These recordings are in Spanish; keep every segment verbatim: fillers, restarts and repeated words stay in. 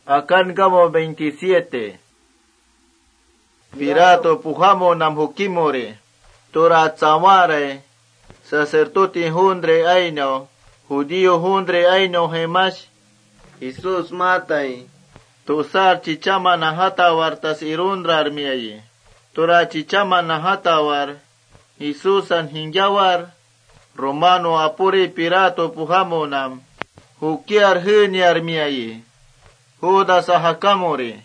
Akan kamo veintisiete. Pirato pujamo nam hukimore. Tora tsamare. Sacerdote hundre aino. Judío hundre aino hemash. Jesus matai. Tosar chichama nahatawar tas irundrar miaye. Tora chichama nahatawar. Jesus an hingyawar. Romano apure pirato pujamo nam. Hukiar hunyar miaye. Judas ahakamore.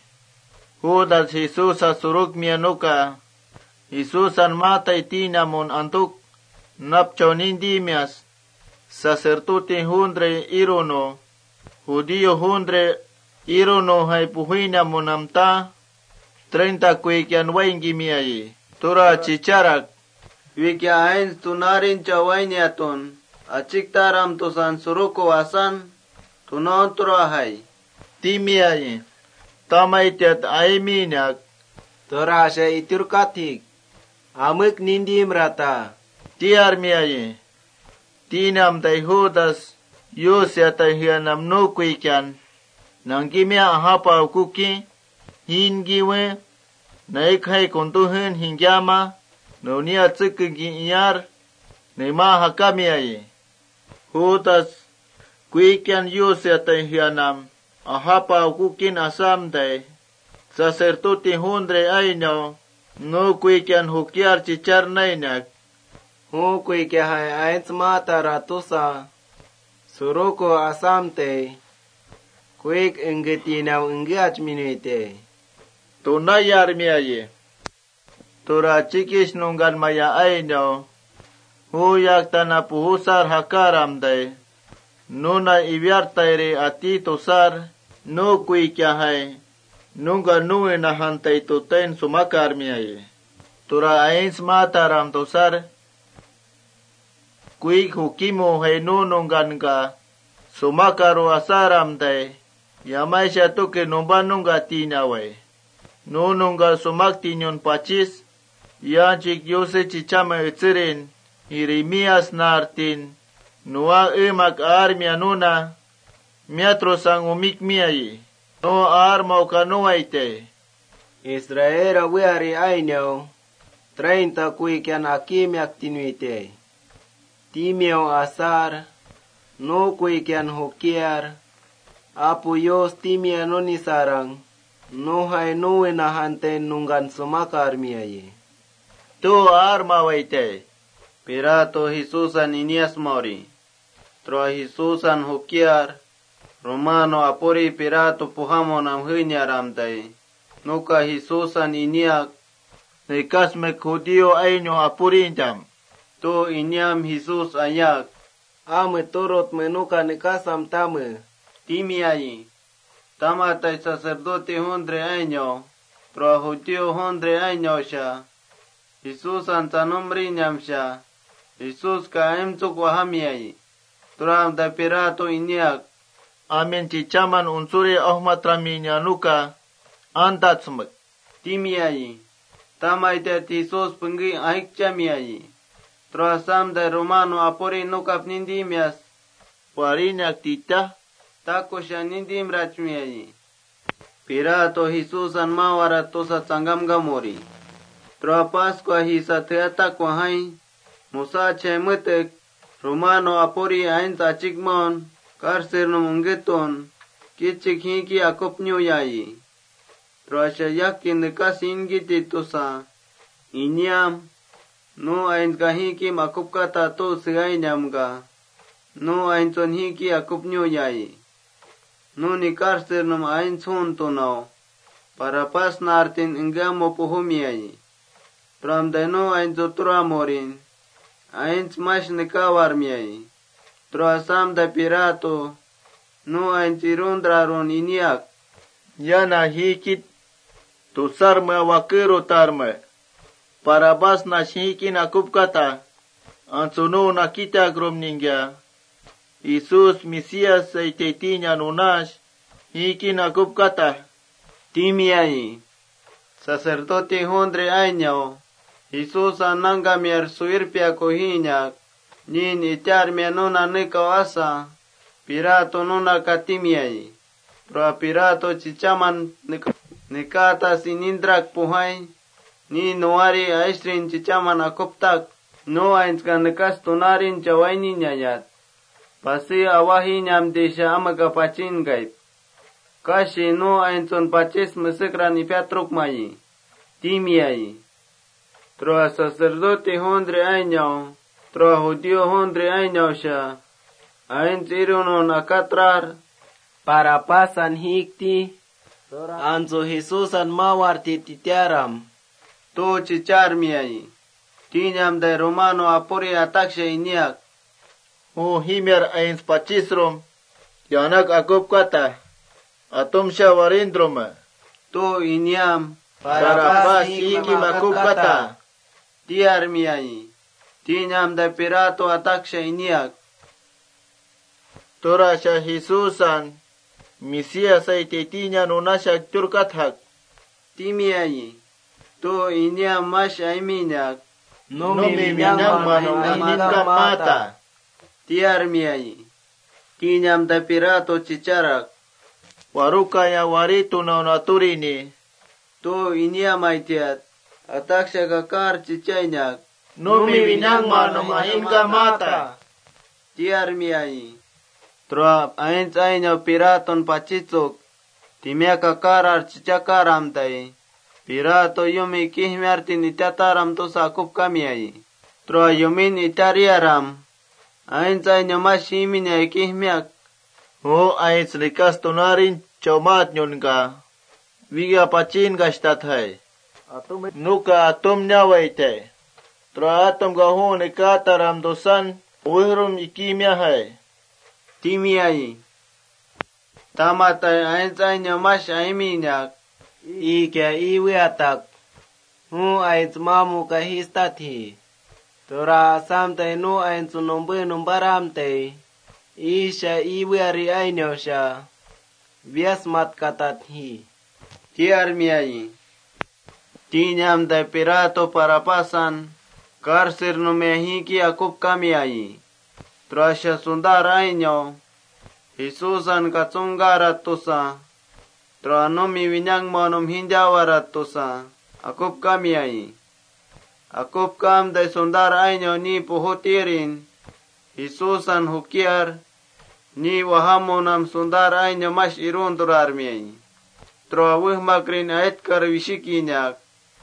Judas Jesus asuruk mianuka. Jesus an mata itinamon antuk. Napchonindimias. Sacerdote hundre irono. Judío hundre irono hay puhuina monamta. Treinta kuikian waingi miaye. Tura chicharak. Wikia ains tunarin chawainiaton. Achiktaram tosan suruko asan. Tunon turahay. Timiaye. Tamaitiat aiminyak. Tora siya iturkatik. Amik nindim rata. Tiar miaye. Tinam tay Judas. Yosya tay hiyanam no kuikyan. Nangkimya ahapa kuki. Hingiwe. Naikhay kontuhin hingyama. Nonia tsikigi iyar. Nema hakamiaye. Judas. Kuikyan Yosya tay hiyanam. Ahapa kukin asam day. Sacerdote hundre aino. No kuikyan hukyar chichar nainak. Hu kuikya hay ains mata ratusa. Suruko asamte. Kuik ingitinaw ingiach minuite. Tunayar miaye. Tura chikis nunggan maya aino. Hu yakta na puhusar hakaram day. Nuna ibyartayre ati tosar. No kuikya hay. Nunga nuwe na hantay tuten sumakar miaye. Tura ains mataram tosar. Kuik hukimo hay nunungan ka. Sumakaro asaram day. Yamay siya tuke numba nunga tinaway. Nununga sumakti nyon pachis. Yanchik yose chichama etsirin. Jeremias nartin. Nuwa emak armia nuna. Miatro sang umik miaye. No arma ukanuaite. Israel awiari ainaw. Treinta kuikyan akimyak tinuite. Timeo asar. No kuikyan hukiar. Apu yos timia noni sarang. No hay nuwe na hanten nungan sumakar miaye. Tu arma waite. Pirato Jesusan inias mori. Tro Jesusan hukiar. Romano apuri pirato puhamo nam hinyaram day. Nuka Jesusan iniak. Nikasmek Judío aino apurinjam. Tu inyam Jesus ayak. Ame turut menuka nikasam tame. Timiayi. Tamatay sacerdote hundre año. Pro Judío hundre año siya. Jesus an tanomri nyam siya. Jesus ka emtsuk wahamiayi. Turam da pirato inyak. Amin chichaman unsuri ahmat raminya nuka. Antatsmak. Timiayi. Tamayte Jesus pengi aik chamiayi. Trasam da Romano apori nukap nindimias. Parinyak tita. Tako siya nindim rachmiayi. Pirato Jesus an mawarato sa tsangam gamori. Tra Pascua hisa teatak wahay. Musa chemetek. Romano apori ain tachikmon. Karser no mungeton. Kichik hiki akopnyo yayi. Tra siya yakin dekas ingiti tosa. Inyam. No ain kahiki makupkata to sigainyam ga. No ain son hiki akopnyo yayi. No ni karser nom ain son to now. Para pas nartin ingamo puhumiyayi. Tram deno ain zotura morin. Ain smash nikawar miyayi. Tro asam da pirato. No ain tirundraron iniak. Yana hikit. Tusarme wakiro tarme. Para bas na hiki na kupkata. Ansuno na kita grom ningya. Isus Mesias ay tetinya nunash. Hiki na kupkata. Timiayi. Sacerdote hundre año. Jesus ananga mier suirpia kohinyak. Nin itar mianuna nekawasa. Pirato nuna katimiayi. Troa pirato chichaman nikata sinindrak puhay. Ni noari aistrin chichaman akoptak. No ains kan nikas tunarin chawaini nyayat. Pasi awahi nyamdesha amagapachin gaip. Kashi no ainson paches mesekran ipiatruk mayi. Timiai. Troa sacerdote hondre año. Troa judío hondre año sha. Ains iruno nakatrar. Para pasan hikti. Anzo Jesusan mawarti titiaram. To chichar miai. Tinyam de Romano apuri ataksha iniak. O himiar ains pachisrom. Yanak akop kata. Atom sya warindroma. To inyam. Para pas iki makop kata. Tiar miai. Tinyam de pirato ataksha iniak. Tora sya Jesusan. Misia say tetinya nunasya turkathak. Timiai. To inyam mas aiminyak. No No mi minang manong ininka mata. Tiar miai. Tinyam de pirato chicharak. Warukaya waritu na naturini. To inyam aitiat. Ataksha kakar chichainyak. No mi minang manong ininka mata. Tiar miai. Troa ains ainyo piraton pachitsuk. Timia kakarar chichakaram tai. Pirato yumi kihmiartin itataram to sakup kamiai. Troa yumin itariaram. Ains ainyo mashimin ay kihmiak. Ho ains likas tunarin chomat nyon ka. Viga pachin gastat hai. Nuka atom nyawaite. Troa atom gaho nikataram dosan. Uhrum ikimia hai. Timiai. Tamatay ains ainyo mas aiminyak. Ika iwi atak. Hu ains mamu kahistathi. Tora samtay no ains numbe numbaramtay. Isha iwi ari ainyo sya. Viasmat katathi. Tiar miai. Tinyam de pirato parapasan. Karsir numehiki akup kamiai. Trasya sundar ainyo. Jesusan katsunggarat tusa. Troanomi winyang monom hinjawarat tusa. Akup kami ai. Akup kam day sundar ainyo ni puhutirin. Jesusan hukiar. Ni wahamonam sundar ainyo mas irun turar miai. Troawih makrin ait kar wisikinyak.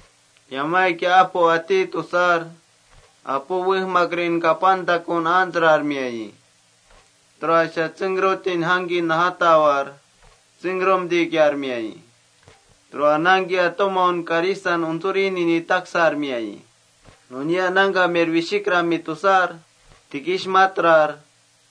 Yamay ki apo ati tusar. Apo wih makrin kapanta kun antrar miai. Trasya tsengrotin hangin nahatawar. Singrom di kiar miai. Troa nanggi atomon karisan unturini ni taksar miai. Nunia nangga merwisikra mitusar. Tikish matrar.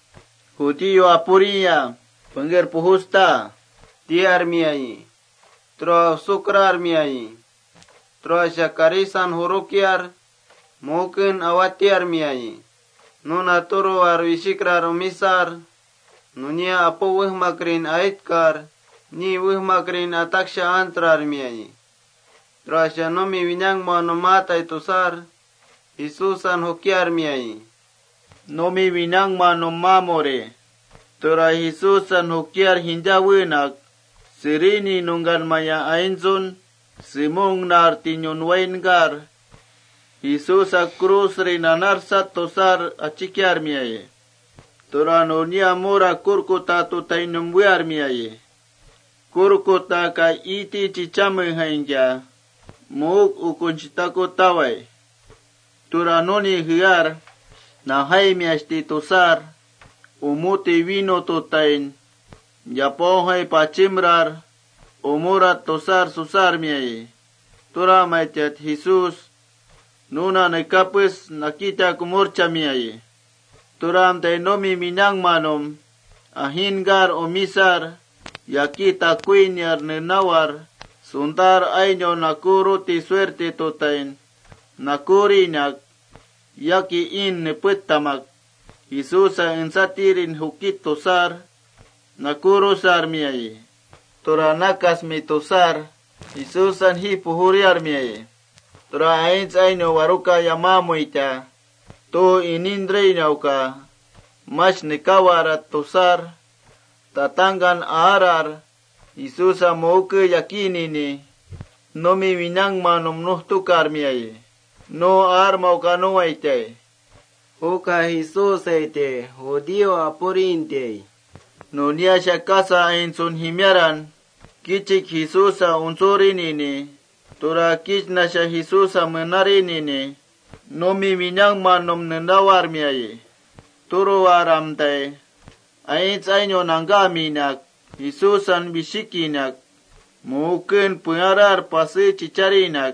Hutiyo apuria. Pengger puhusta. Tiar miai. Troa sukrar miai. Troa syakarisan hurukiar. Mungkin awatiar miai. Nuna turu arwisikrar umisar. Nunia apo wih makrin aitkar. Ni wih makrin ataksha antrar miai. Trasya nomi winyang monomata itusar. Isusan hukiar miai. Nomi winang manom mamore. Tora Jesusan hukiar hinjawinak. Sirini nunggan maya ainzun. Simong nar tinyon waingar. Jesusa krus rinanar tosar achikiar miai. Torano niya mura kurkuta tutay numbuar miyaye. Kurkuta ka iti chichame haingya. Muuk ukunchitako taway. Torano ni hiyar. Na hay miyashti tusar. Umuti vino tutayin. Yapohay pachimrar. Umurat tosar susar miyaye. Tora maitiat Jesus. Nuna nakapis nakita kumurcha miyaye. Turam tay nomi minang manom, ahingar o misar, yakita kuinyar nenawar, sundar ainyo nakuru ti suerte totain, nakurinak, yaki in nepetamak, Isusa insatirin hukit tosar, nakuru sar miyaye. Turanakas mi tosar, Isusan hi puhuriar miyaye. Tura ains ainyo waruka yamamu ita, to inindrey nauka, mas nikawarat tusar, tatangan arar, Isusa moke yakini ni no mi minang manom no tukar miaye no arma kano waite Uka Jesus eite Judío apurinte no nia shakasa en son himiaran kichik Jesusa unsorini ni tora kichna sha Jesusa menarini ni no mi minang manom nendawar miaye turo waramte ains año nangaminak Jesusan bisikinak mungkin pengarar pasi cicarinak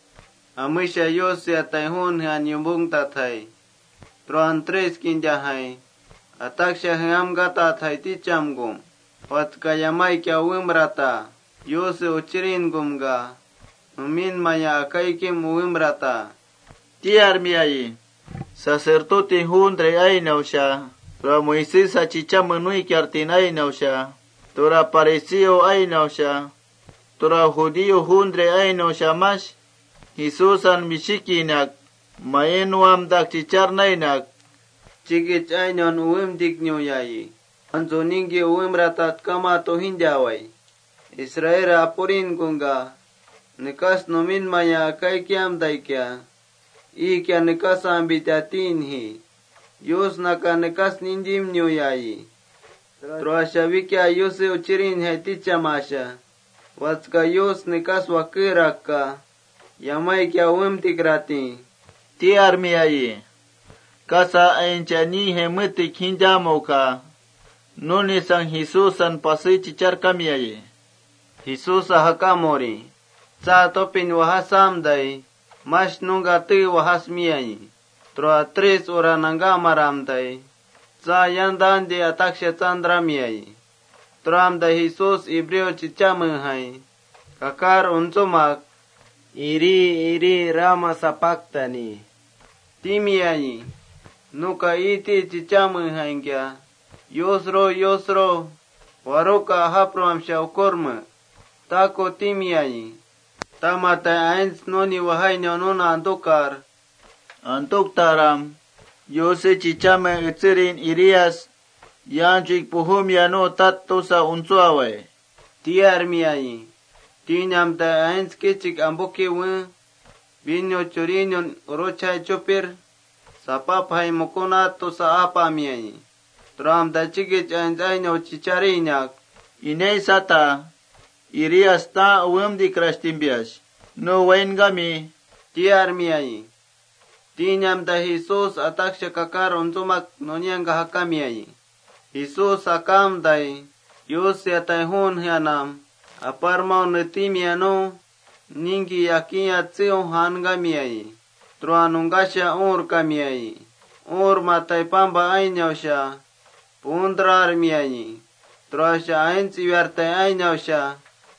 amisha yose atayhun han yumbung tathai troan tres kinjahai ataksha ham gata thai ti chamgum wat kayamai kya wimrata yose uchirin gumga min maya akai kim wimrata tiar miai sacerdote hundre ai nausha ra Moisés achicha menui kyartin ai nausha tora parecio ai nausha tora judío hundre ai nausha mas Jesusan bisikinak mayenuam dak chichar nainak chigich ainon uwim dignyo yayi anzo ningi uwim ratat kama to hinjawai Israel apurin gunga nikas nomin maya kai kiam daikya i kya nikas ambitatin hi yos naka nikas ninjim nyo yayi troashavikya yose uchirin heti chamasha watska yos nikas wakiraka yamai kya uwim tikrati tiar miai kasa enchani hemete kinjamoka noni san Jesusan pasi chichar kamiai Jesus hakamori sa topin wahasam dai mas nunga ti wahas miai troa tres ora nanga maram dai sa yandan de ataksha chandra miai tram da Jesus ibreo chicham hai kakar unsomak iri iri rama sapaktani timiai nuka iti chicham hai kya yosro yosro waroka hapram shaukorma tako timiai tamata ains noni wahai nonona antokar antok taram yose chichame etserin irias yanchik puhum yano tattosa unsuawe tiar miai tinyam ta ains kichik amboki wen binyo chorinyon rochai chopir sapapai mokonato sa apa miai tram da chigich ains aino chicharinyak inei sata irias ta uwem di krastimbias no waingami tiar miai tinyam da Jesus ataksha kakar unsumak nonyanga hakamiai Jesus akam dai yose atayhun hianam aparmau netimiano ningi yakia tsio hangamiai troanungasha or kamiai or matai pamba ainyosha pundrar miai troasha ains iwarte ainyosha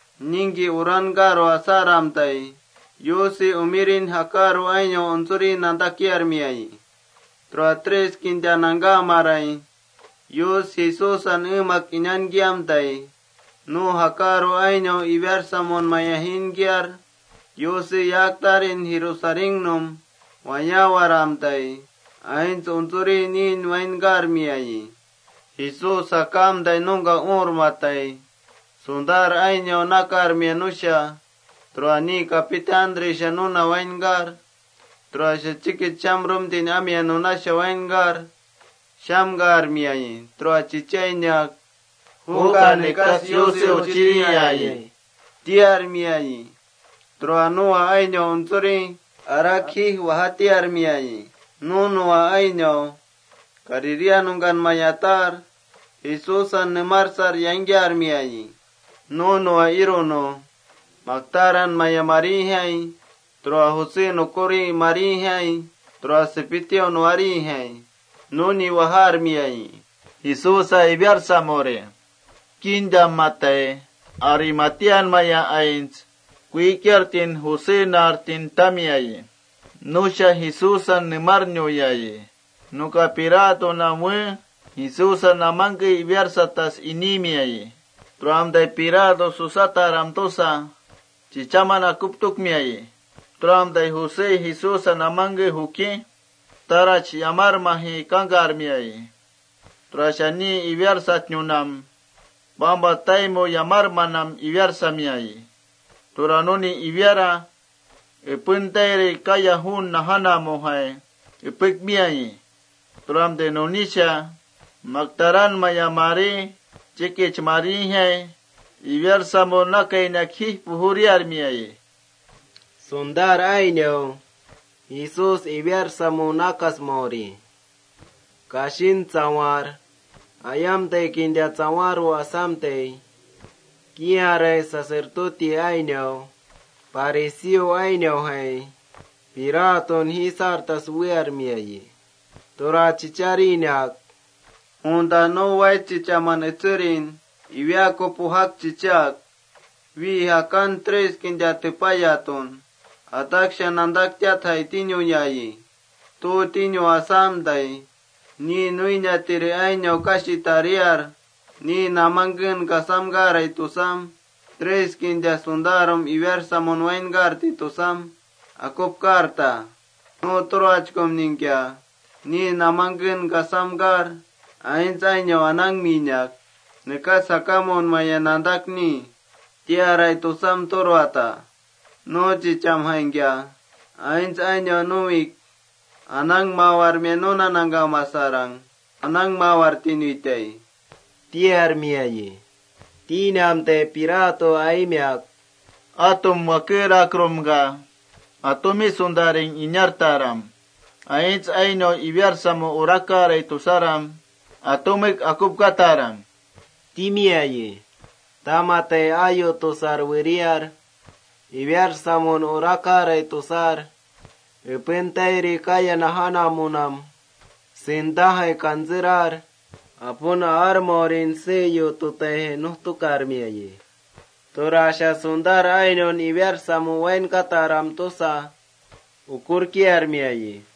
ningi urangaro asaram tai yose umirin hakaru ainyo unsuri nandakiar miai troa tres kinjananga marai yos Jesus an umak inan giam tai no hakaru ainyo iversamon mayahin giar yose yaktarin hirusaringnum wayawaram tai ains unsuri nin waingar miai Jesus akam dai nunga urmatai sundar ainyo nakar mianusha troani kapitan drishanuna waingar troasha chikit chamrum din amianuna shawaingar shamgar miai troa chichainyak huka nikas yose uchiriyaye tiar miai troa nuwa ainyo unsuri arakhi wahatiar miai nunuwa ainyo karirianungan mayatar Jesusan nemarsar yangyar miai nunuwa irono maktaran maya marihai troa Hussein okori marihai troa sepitio nuarihai nuni wahar miai Jesusa ibiarsa more kinda matae arimatian maya ains kuikyartin Hussein artin tamiai nusha Jesusan nemarnyo yaye nuka pirato namwe Jesusan namanke ibiarsa tas inimiai troamdai pirato susata ramtosa chichamana kuptuk miai troamdai Jose Jesusan namange huki tarach yamar mahi kangar miai trashani ibiarsa nyunam bamba taimo llamar manam iviar samiai. Turanoni iviara, epuntere kaya hun nahana mohai, epik miai. Turam de nonisha, magtaran mayamari, chikich marihe, iviar samo nakay nakhi puhuriar miai. Sundar ainyo, Jesus iviar samo nakas mori. Kashin tsawar, ayamte kindia tsawaru asamte, kiare sacerdote ainyo, parecio ainyo hai, piraton hisartas wiar miai. Tora chicharinak, Unda no wai chichaman etsirin, iviako puhak chichak, vi hakan tres kindia tepayaton, ataksha nandaktya thai tinyo yayi, tu tinyo asamday, ni nuinya tiri ainyo kashi tariar, ni namangin kasamgaray tusam, tres kindia sundarom iversamon waingarti tusam, akop karta, no troachkom ninkya, ni namangin kasamgar, ains ainyo anang minyak, nekas sakamon mayanandak ni, tiaray tusam torwata, no chicham haingya, ains ainyo nuik, anang mawar menona nangga masarang, anang mawar tinuitay. tiar miai. Tinamte pirato aimyak, Atum wakira kromga, atumi sundaring inyartaram, ains aino iviar samo urakare tusaram, atumik akup kataram. timiai. Tamate ayo tosar wiriar, iviar samon urakare tosar, epentairi kaya nahana munam, sintahe kanzirar, apuna armorin seyo tutehe nuhtukar miai. Torasha sundar ainon iviar samu wain kataram tosa, ukur kiar miai.